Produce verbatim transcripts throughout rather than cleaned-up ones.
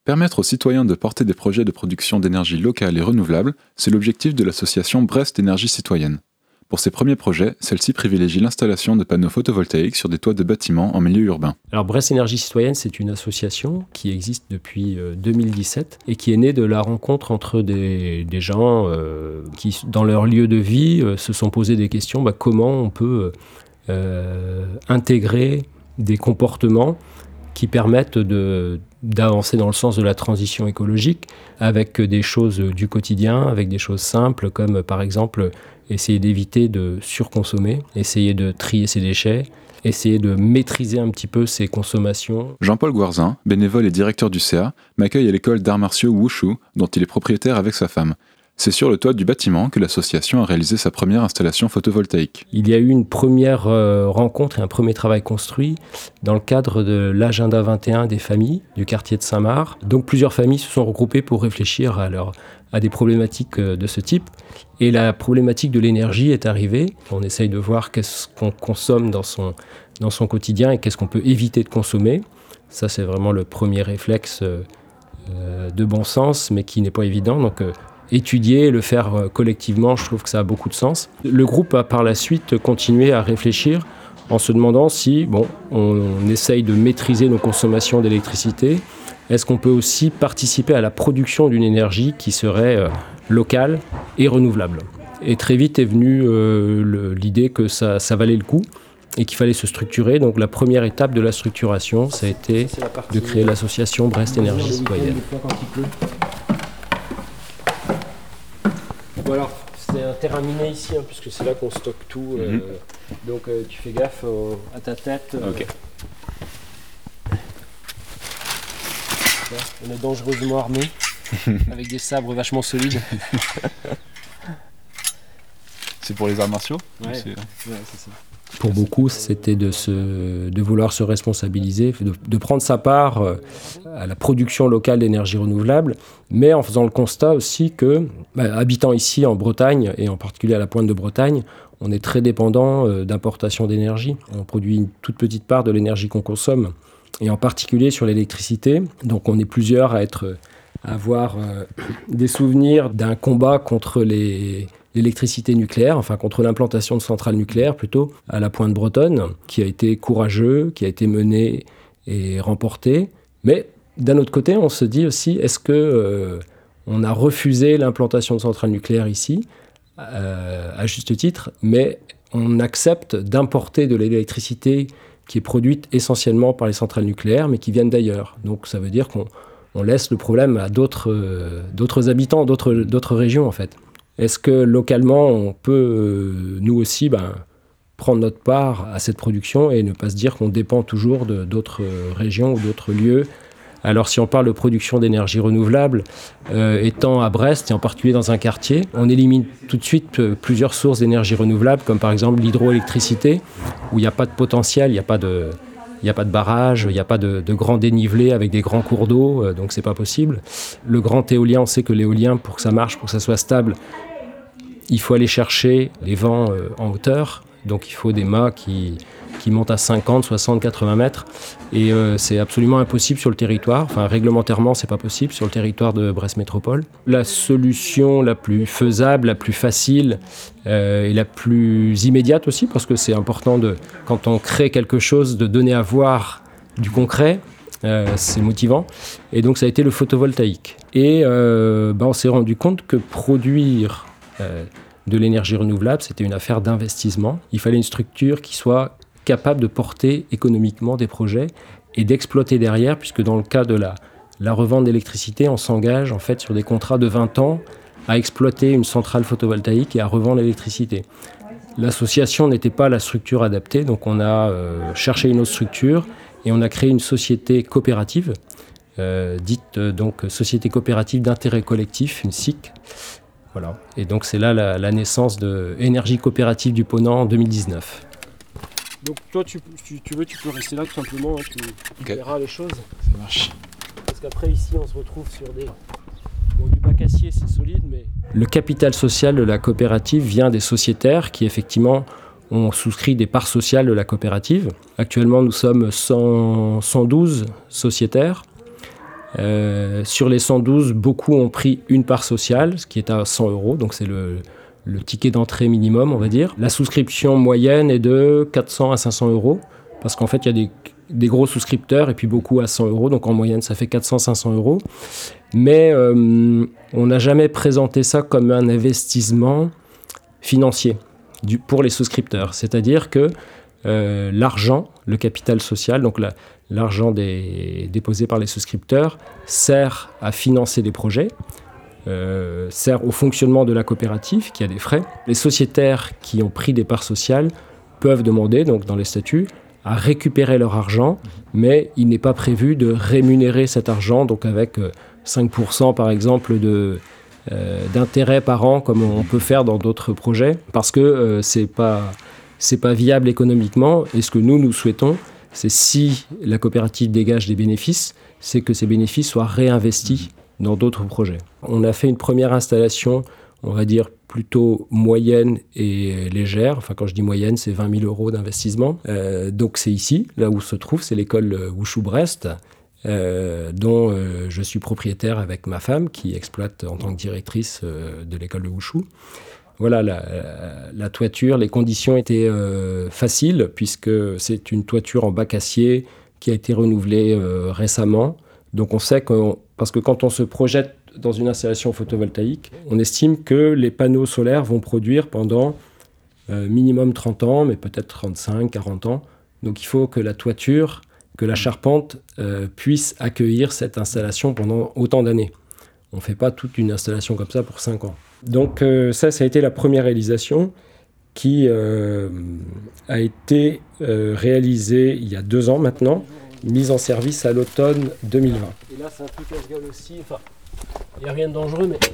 Permettre aux citoyens de porter des projets de production d'énergie locale et renouvelable, c'est l'objectif de l'association Brest Énergie Citoyenne. Pour ses premiers projets, celle-ci privilégie l'installation de panneaux photovoltaïques sur des toits de bâtiments en milieu urbain. Alors Brest Énergie Citoyenne, c'est une association qui existe depuis euh, deux mille dix-sept et qui est née de la rencontre entre des, des gens euh, qui, dans leur lieu de vie, euh, se sont posé des questions. Bah, comment on peut euh, intégrer des comportements qui permettent de, d'avancer dans le sens de la transition écologique avec des choses du quotidien, avec des choses simples comme par exemple essayer d'éviter de surconsommer, essayer de trier ses déchets, essayer de maîtriser un petit peu ses consommations. Jean-Paul Gouarzin, bénévole et directeur du C A, m'accueille à l'école d'arts martiaux Wushu, dont il est propriétaire avec sa femme. C'est sur le toit du bâtiment que l'association a réalisé sa première installation photovoltaïque. Il y a eu une première euh, rencontre et un premier travail construit dans le cadre de l'agenda vingt et un des familles du quartier de Saint-Marc. Donc plusieurs familles se sont regroupées pour réfléchir à, leur, à des problématiques euh, de ce type. Et la problématique de l'énergie est arrivée. On essaye de voir qu'est-ce qu'on consomme dans son, dans son quotidien et qu'est-ce qu'on peut éviter de consommer. Ça, c'est vraiment le premier réflexe euh, de bon sens, mais qui n'est pas évident. Donc, euh, étudier, le faire collectivement, je trouve que ça a beaucoup de sens. Le groupe a par la suite continué à réfléchir en se demandant si, bon, on, on essaye de maîtriser nos consommations d'électricité, est-ce qu'on peut aussi participer à la production d'une énergie qui serait euh, locale et renouvelable. Et très vite est venue euh, le, l'idée que ça, ça valait le coup et qu'il fallait se structurer. Donc la première étape de la structuration, ça a été de créer l'association Brest Énergie Citoyenne. Voilà, c'est un terrain miné ici, hein, puisque c'est là qu'on stocke tout. Euh, mm-hmm. Donc euh, tu fais gaffe euh, à ta tête. Euh, okay. On est dangereusement armés, avec des sabres vachement solides. C'est pour les arts martiaux ? Ouais, c'est... ouais, c'est ça. Pour beaucoup, c'était de, se, de vouloir se responsabiliser, de, de prendre sa part à la production locale d'énergie renouvelable, mais en faisant le constat aussi que, bah, habitant ici en Bretagne, et en particulier à la pointe de Bretagne, on est très dépendant d'importation d'énergie. On produit une toute petite part de l'énergie qu'on consomme, et en particulier sur l'électricité. Donc on est plusieurs à, être, à avoir euh, des souvenirs d'un combat contre les... l'électricité nucléaire, enfin contre l'implantation de centrales nucléaires plutôt, à la pointe bretonne, qui a été courageux, qui a été mené et remporté. Mais d'un autre côté, on se dit aussi, est-ce que euh, on a refusé l'implantation de centrales nucléaires ici, euh, à juste titre, mais on accepte d'importer de l'électricité qui est produite essentiellement par les centrales nucléaires, mais qui viennent d'ailleurs. Donc ça veut dire qu'on on laisse le problème à d'autres, euh, d'autres habitants, d'autres, d'autres régions en fait. Est-ce que localement, on peut, euh, nous aussi, ben, prendre notre part à cette production et ne pas se dire qu'on dépend toujours de, d'autres régions ou d'autres lieux ? Alors si on parle de production d'énergie renouvelable, euh, étant à Brest et en particulier dans un quartier, on élimine tout de suite euh, plusieurs sources d'énergie renouvelable, comme par exemple l'hydroélectricité, où il n'y a pas de potentiel, il n'y a pas de... Il n'y a pas de barrage, il n'y a pas de, de grands dénivelés avec des grands cours d'eau, euh, donc c'est pas possible. Le grand éolien, on sait que l'éolien, pour que ça marche, pour que ça soit stable, il faut aller chercher les vents euh, en hauteur. Donc il faut des mâts qui, qui montent à cinquante, soixante, quatre-vingts mètres. Et euh, c'est absolument impossible sur le territoire. Enfin, réglementairement, c'est pas possible sur le territoire de Brest Métropole. La solution la plus faisable, la plus facile euh, et la plus immédiate aussi, parce que c'est important, de, quand on crée quelque chose, de donner à voir du concret. Euh, c'est motivant. Et donc ça a été le photovoltaïque. Et euh, ben, on s'est rendu compte que produire euh, de l'énergie renouvelable, c'était une affaire d'investissement. Il fallait une structure qui soit capable de porter économiquement des projets et d'exploiter derrière, puisque dans le cas de la, la revente d'électricité, on s'engage en fait sur des contrats de vingt ans à exploiter une centrale photovoltaïque et à revendre l'électricité. L'association n'était pas la structure adaptée, donc on a euh, cherché une autre structure et on a créé une société coopérative, euh, dite euh, donc Société coopérative d'intérêt collectif, une S I C. Voilà. Et donc c'est là la, la naissance de Énergie coopérative du Ponant en deux mille dix-neuf. Donc toi, tu, tu, tu veux, tu peux rester là tout simplement, hein, tu, tu okay. verras les choses. Ça marche. Parce qu'après ici, on se retrouve sur des... Bon, du bac acier, c'est solide, mais... Le capital social de la coopérative vient des sociétaires qui, effectivement, ont souscrit des parts sociales de la coopérative. Actuellement, nous sommes cent, cent douze sociétaires. Euh, sur les cent douze, beaucoup ont pris une part sociale, ce qui est à cent euros, donc c'est le, le ticket d'entrée minimum, on va dire. La souscription moyenne est de quatre cents à cinq cents euros, parce qu'en fait, il y a des, des gros souscripteurs et puis beaucoup à cent euros, donc en moyenne, ça fait quatre cents à cinq cents euros. Mais euh, on n'a jamais présenté ça comme un investissement financier du, pour les souscripteurs. C'est-à-dire que euh, l'argent, le capital social, donc la, l'argent des, déposé par les souscripteurs, sert à financer des projets, euh, sert au fonctionnement de la coopérative qui a des frais. Les sociétaires qui ont pris des parts sociales peuvent demander, donc dans les statuts, à récupérer leur argent, mais il n'est pas prévu de rémunérer cet argent, donc avec euh, cinq pour cent par exemple de, euh, d'intérêt par an, comme on peut faire dans d'autres projets, parce que euh, c'est pas, c'est pas viable économiquement. Et ce que nous, nous souhaitons, c'est si la coopérative dégage des bénéfices, c'est que ces bénéfices soient réinvestis dans d'autres projets. On a fait une première installation, on va dire plutôt moyenne et légère. Enfin, quand je dis moyenne, c'est vingt mille euros d'investissement. Euh, donc c'est ici, là où se trouve, c'est l'école Wushu Brest, Euh, dont euh, je suis propriétaire avec ma femme, qui exploite en tant que directrice euh, de l'école de Wushu. Voilà, la, la toiture, les conditions étaient euh, faciles, puisque c'est une toiture en bac acier qui a été renouvelée euh, récemment. Donc on sait que, parce que quand on se projette dans une installation photovoltaïque, on estime que les panneaux solaires vont produire pendant euh, minimum trente ans, mais peut-être trente-cinq, quarante ans. Donc il faut que la toiture, que la charpente euh, puisse accueillir cette installation pendant autant d'années. On ne fait pas toute une installation comme ça pour cinq ans. Donc euh, ça, ça a été la première réalisation qui euh, a été euh, réalisée il y a deux ans maintenant, mise en service à l'automne deux mille vingt. Et là, c'est un truc à ce gueule aussi. Enfin, il n'y a rien de dangereux, mais...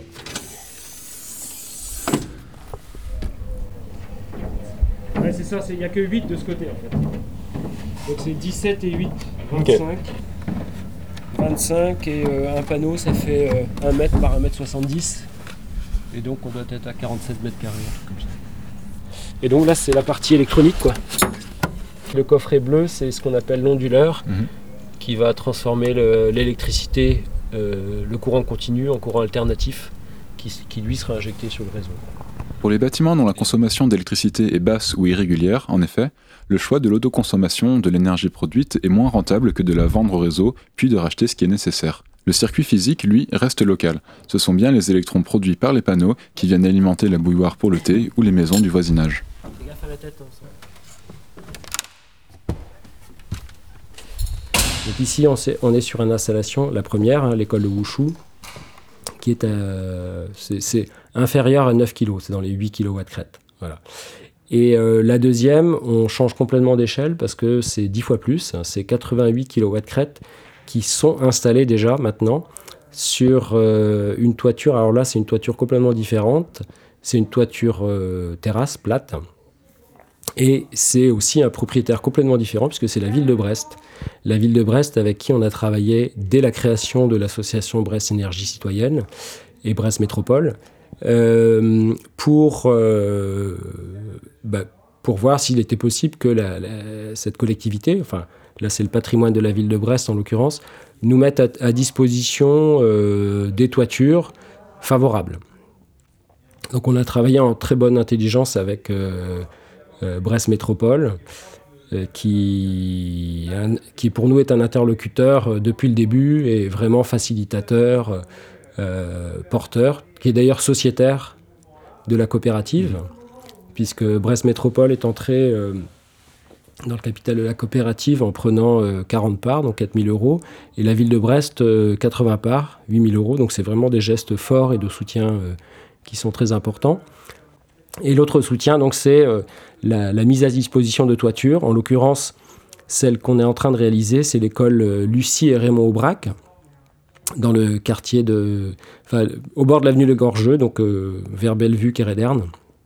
Ouais, c'est ça, il n'y a que huit de ce côté en fait. Donc c'est dix-sept et huit, vingt-cinq. Okay. vingt-cinq et euh, un panneau, ça fait euh, un mètre par un mètre soixante-dix. Et donc on doit être à quarante-sept mètres carrés, comme ça. Et donc là, c'est la partie électronique, quoi. Le coffret bleu, c'est ce qu'on appelle l'onduleur, mmh. qui va transformer le, l'électricité, euh, le courant continu en courant alternatif, qui, qui lui sera injecté sur le réseau. Pour les bâtiments dont la consommation d'électricité est basse ou irrégulière, en effet, le choix de l'autoconsommation de l'énergie produite est moins rentable que de la vendre au réseau, puis de racheter ce qui est nécessaire. Le circuit physique, lui, reste local. Ce sont bien les électrons produits par les panneaux qui viennent alimenter la bouilloire pour le thé ou les maisons du voisinage. Fais gaffe à la tête, hein, ça. Donc ici, on, on est sur une installation, la première, hein, l'école de Wushu, qui est, à, c'est, c'est inférieur à neuf kilos, c'est dans les huit kilowatts crête. Voilà. Et euh, la deuxième, on change complètement d'échelle parce que c'est dix fois plus, hein, c'est quatre-vingt-huit kilowatts crête qui sont installés déjà maintenant sur euh, une toiture. Alors là, c'est une toiture complètement différente, c'est une toiture euh, terrasse plate. Et c'est aussi un propriétaire complètement différent puisque c'est la ville de Brest. La ville de Brest avec qui on a travaillé dès la création de l'association Brest Énergie Citoyenne et Brest Métropole euh, pour, euh, bah, pour voir s'il était possible que la, la, cette collectivité, enfin là c'est le patrimoine de la ville de Brest en l'occurrence, nous mette à, à disposition euh, des toitures favorables. Donc on a travaillé en très bonne intelligence avec euh, euh, Brest Métropole, euh, qui, un, qui pour nous est un interlocuteur euh, depuis le début et vraiment facilitateur, euh, porteur, qui est d'ailleurs sociétaire de la coopérative, puisque Brest Métropole est entré euh, dans le capital de la coopérative en prenant euh, quarante parts, donc quatre mille euros, et la ville de Brest, euh, quatre-vingts parts, huit mille euros, donc c'est vraiment des gestes forts et de soutien euh, qui sont très importants. Et l'autre soutien, donc, c'est euh, la, la mise à disposition de toitures. En l'occurrence, celle qu'on est en train de réaliser, c'est l'école euh, Lucie et Raymond Aubrac, dans le quartier de... Enfin, au bord de l'avenue Le Gorgeux, donc euh, vers Bellevue, Kéréderne.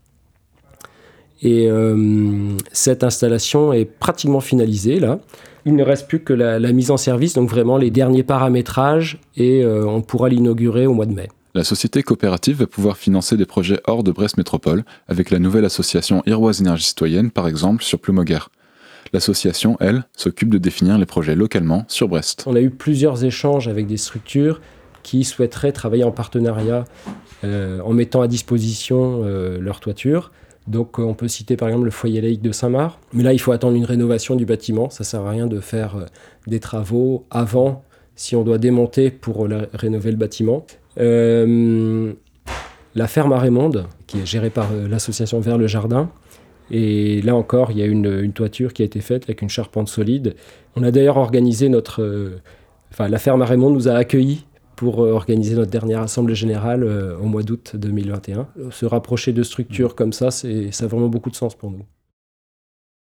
Et euh, cette installation est pratiquement finalisée, là. Il ne reste plus que la, la mise en service, donc vraiment les derniers paramétrages, et euh, on pourra l'inaugurer au mois de mai. La société coopérative va pouvoir financer des projets hors de Brest Métropole, avec la nouvelle association Iroise Énergie Citoyenne, par exemple, sur Plomoguer. L'association, elle, s'occupe de définir les projets localement sur Brest. On a eu plusieurs échanges avec des structures qui souhaiteraient travailler en partenariat euh, en mettant à disposition euh, leur toiture. Donc on peut citer par exemple le foyer laïque de Saint-Marc. Mais là, il faut attendre une rénovation du bâtiment. Ça ne sert à rien de faire euh, des travaux avant si on doit démonter pour la, rénover le bâtiment. Euh, la ferme à Raymonde, qui est gérée par euh, l'association Vers le Jardin. Et là encore, il y a une, une toiture qui a été faite avec une charpente solide. On a d'ailleurs organisé notre... Euh, enfin, la ferme à Raymonde nous a accueillis pour euh, organiser notre dernière assemblée générale euh, au mois d'août deux mille vingt et un. Se rapprocher de structures comme ça, c'est, ça a vraiment beaucoup de sens pour nous.